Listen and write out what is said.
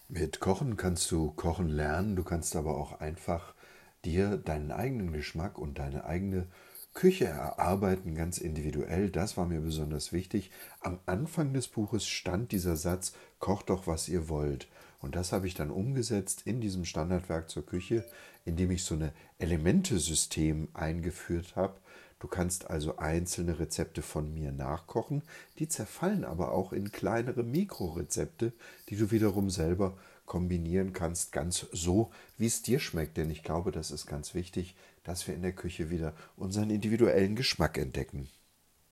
Mit Kochen kannst du kochen lernen, du kannst aber auch einfach dir deinen eigenen Geschmack und deine eigene Küche erarbeiten, ganz individuell. Das war mir besonders wichtig. Am Anfang des Buches stand dieser Satz, kocht doch, was ihr wollt. Und das habe ich dann umgesetzt in diesem Standardwerk zur Küche, indem ich so eine Elementesystem eingeführt habe. Du kannst also einzelne Rezepte von mir nachkochen, die zerfallen aber auch in kleinere Mikrorezepte, die du wiederum selber kombinieren kannst, ganz so, wie es dir schmeckt. Denn ich glaube, das ist ganz wichtig, dass wir in der Küche wieder unseren individuellen Geschmack entdecken.